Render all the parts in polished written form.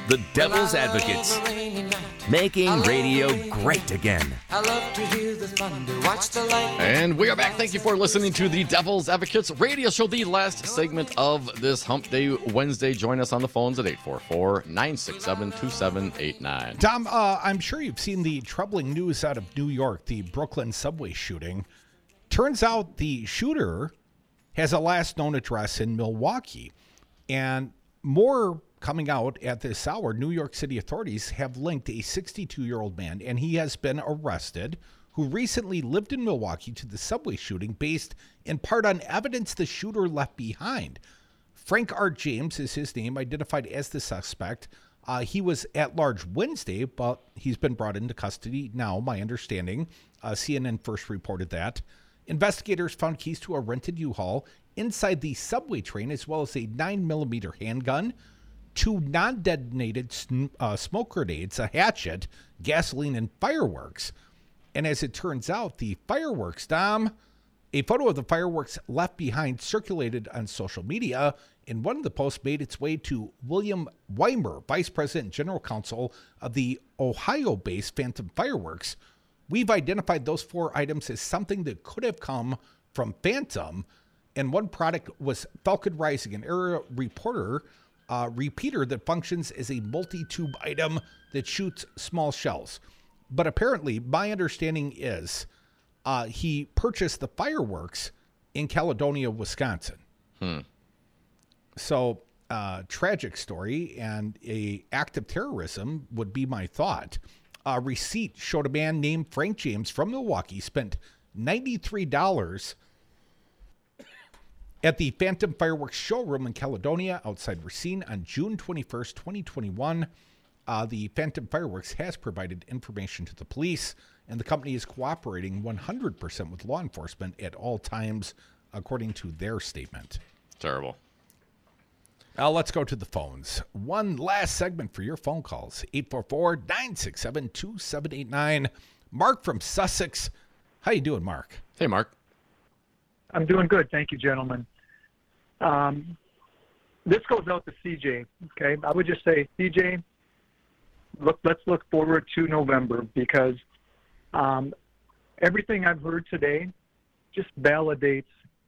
The Devil's Advocates. Making radio great again. I love to hear the thunder, watch the lightning. And we are back. Thank you for listening to the Devil's Advocates radio show, the last segment of this Hump Day Wednesday. Join us on the phones at 844-967-2789. Tom, I'm sure you've seen the troubling news out of New York, the Brooklyn subway shooting. Turns out the shooter has a last known address in Milwaukee. And more coming out at this hour. New York City authorities have linked a 62-year-old man, and he has been arrested, who recently lived in Milwaukee to the subway shooting based in part on evidence the shooter left behind. Frank R. James is his name, identified as the suspect. He was at large Wednesday, but he's been brought into custody now, my understanding. CNN first reported that. Investigators found keys to a rented U-Haul inside the subway train, as well as a 9mm handgun, 2 non-detonated smoke grenades, a hatchet, gasoline, and fireworks. And as it turns out, the fireworks, Dom, a photo of the fireworks left behind circulated on social media, and one of the posts made its way to William Weimer, Vice President and General Counsel of the Ohio-based Phantom Fireworks. We've identified those 4 items as something that could have come from Phantom, and one product was Falcon Rising, an area repeater that functions as a multi-tube item that shoots small shells. But apparently, my understanding is he purchased the fireworks in Caledonia, Wisconsin. So, tragic story, and a act of terrorism would be my thought. A receipt showed a man named Frank James from Milwaukee spent $93 at the Phantom Fireworks showroom in Caledonia outside Racine on June 21st, 2021. The Phantom Fireworks has provided information to the police, and the company is cooperating 100% with law enforcement at all times, according to their statement. Terrible. Let's go to the phones. One last segment for your phone calls. 844-967-2789. Mark from Sussex. How you doing, Mark? Hey, Mark. I'm doing good. Thank you, gentlemen. This goes out to CJ, okay? I would just say, CJ, let's look forward to November, because everything I've heard today just validates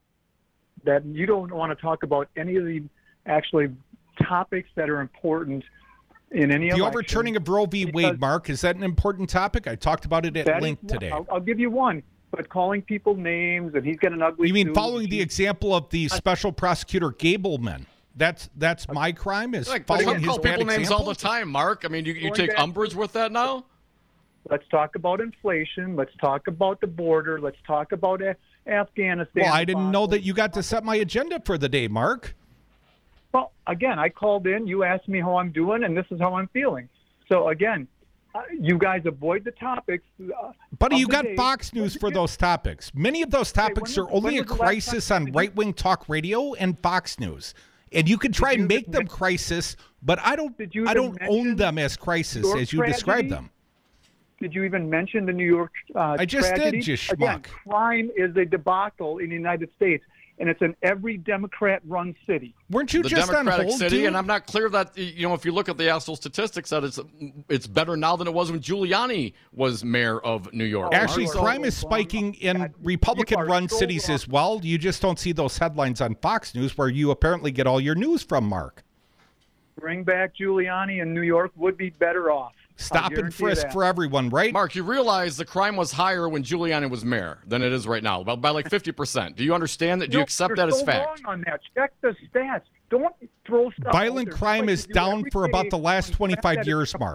that you don't want to talk about any of the actually topics that are important in any election. The overturning of Roe v. Wade, Mark, is that an important topic? I talked about it at length today. I'll give you one. But calling people names, and he's got an ugly. You mean suit. following the example of the special prosecutor Gableman? That's my crime, is following his call bad people names example? all the time, Mark. I mean, you take umbrage with that now? Let's talk about inflation. Let's talk about the border. Let's talk about Afghanistan. Well, I didn't know that you got to set my agenda for the day, Mark. Well, again, I called in. You asked me how I'm doing, and this is how I'm feeling. So, again, you guys avoid the topics. Buddy, you got Fox News for those topics. Many of those topics are only a crisis on right-wing talk radio and Fox News. And you can try and make them crisis, but I don't own them as crisis as you describe them. Did you even mention the New York I just tragedy? did, you schmuck. Again, crime is a debacle in the United States, and it's in every Democrat-run city. Weren't you the just Democratic on hold, city, dude? and I'm not clear that, if you look at the actual statistics, that it's better now than it was when Giuliani was mayor of New York. Actually, crime is spiking in Republican-run cities as well. You just don't see those headlines on Fox News, where you apparently get all your news from, Mark. Bring back Giuliani, and New York would be better off. Stop and frisk for everyone, right? Mark, you realize the crime was higher when Giuliani was mayor than it is right now, by like 50%. Do you understand that? Do you accept that as fact? You're wrong on that. Check the stats. Don't throw stuff Violent out there. crime is down for about the last 25 years, Mark.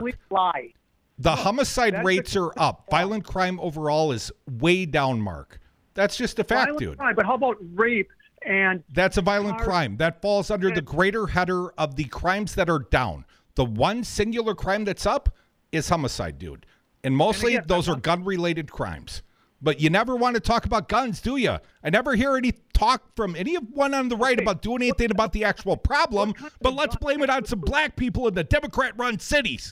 The homicide rates are up. Violent crime overall is way down, Mark. That's just a fact, dude. Crime, but how about rape? And that's a violent crime. That falls under the greater header of the crimes that are down. The one singular crime that's up is homicide, dude. And mostly those are gun-related crimes. But you never want to talk about guns, do you? I never hear any talk from anyone on the right about doing anything about the actual problem, but let's blame it on some black people in the Democrat-run cities.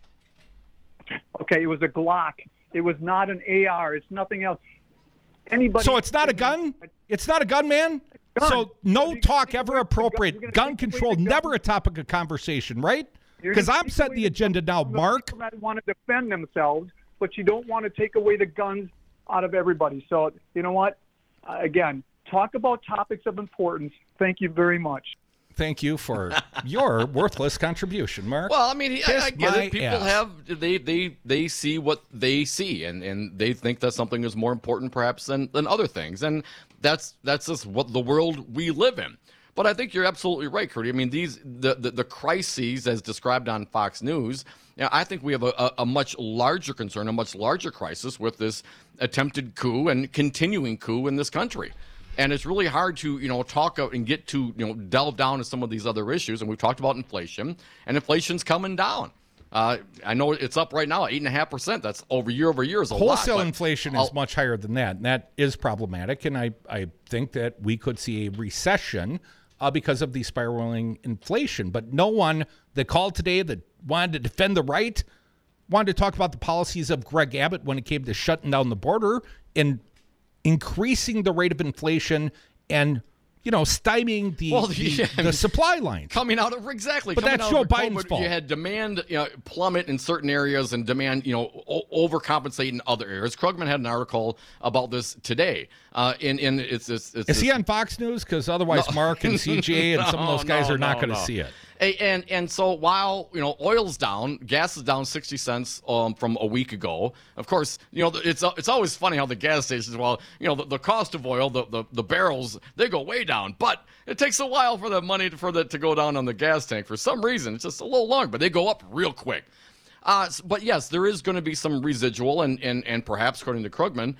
Okay, it was a Glock. It was not an AR. It's nothing else. So it's not a gun? It's not a gun, man? So no talk ever appropriate. Gun control, never a topic of conversation, right? Because I'm setting the agenda now, Mark. People that want to defend themselves, but you don't want to take away the guns out of everybody. So, you know what? Again, talk about topics of importance. Thank you very much. Thank you for your worthless contribution, Mark. Well, I mean, I get it. People ass. they see what they see, and they think that something is more important perhaps than other things, and that's just what the world we live in. But I think you're absolutely right, Curdy. I mean, the crises as described on Fox News, I think we have a much larger concern, a much larger crisis with this attempted coup and continuing coup in this country. And it's really hard to, talk and get to, delve down to some of these other issues. And we've talked about inflation, and inflation's coming down. I know it's up right now at 8.5%. That's over year is a lot. Wholesale inflation is much higher than that, and that is problematic. And I think that we could see a recession because of the spiraling inflation. But no one that called today that wanted to defend the right wanted to talk about the policies of Greg Abbott when it came to shutting down the border and increasing the rate of inflation and, stymieing the supply lines. Coming out of, exactly. But that's Joe Biden's fault. You had demand plummet in certain areas and demand, overcompensate in other areas. Krugman had an article about this today. Is he on Fox News? Because otherwise Mark and CJ and some of those guys are not going to see it. And so while oil's down, gas is down 60 cents from a week ago. Of course, it's always funny how the gas stations, the cost of oil, the barrels, they go way down, but it takes a while for the money to go down on the gas tank. For some reason, it's just a little long, but they go up real quick. But yes, there is going to be some residual, and perhaps according to Krugman,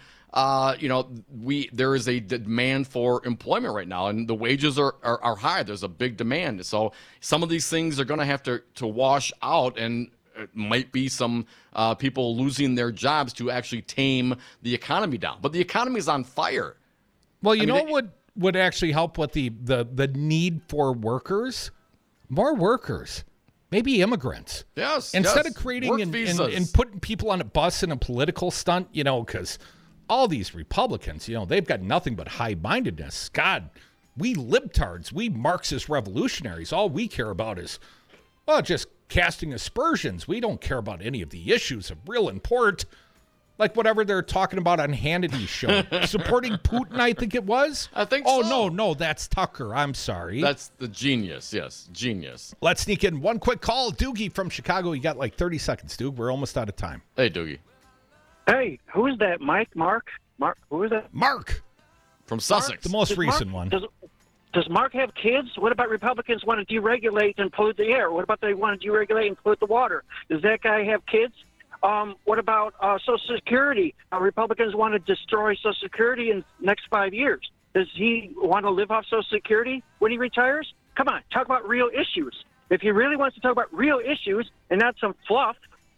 there is a demand for employment right now, and the wages are high. There's a big demand. So some of these things are going to have to wash out, and it might be some people losing their jobs to actually tame the economy down. But the economy is on fire. Well, what would actually help with the need for workers? More workers. Maybe immigrants. Yes. Instead of creating and putting people on a bus in a political stunt, because all these Republicans, they've got nothing but high-mindedness. God, we libtards, we Marxist revolutionaries, all we care about is, just casting aspersions. We don't care about any of the issues of real import, like whatever they're talking about on Hannity's show. Supporting Putin, I think it was? I think so. Oh, no, that's Tucker. I'm sorry. That's the genius, yes, genius. Let's sneak in one quick call. Doogie from Chicago. You got like 30 seconds, Doog. We're almost out of time. Hey, Doogie. Hey, who is that? Mark? Who is that? Mark. From Sussex. The most recent one. Does Mark have kids? What about Republicans want to deregulate and pollute the air? What about they want to deregulate and pollute the water? Does that guy have kids? What about Social Security? Republicans want to destroy Social Security in the next 5 years. Does he want to live off Social Security when he retires? Come on, talk about real issues. If he really wants to talk about real issues and not some fluff,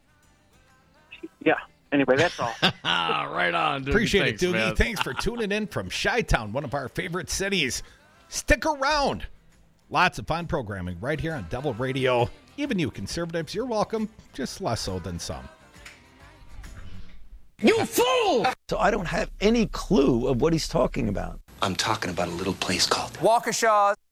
yeah. Anyway, that's all. Right on, Doogie. Appreciate Thanks, it, Doogie. man. Thanks for tuning in from Chi-Town, one of our favorite cities. Stick around. Lots of fun programming right here on Devil Radio. Even you conservatives, you're welcome. Just less so than some. You fool! So I don't have any clue of what he's talking about. I'm talking about a little place called Waukesha.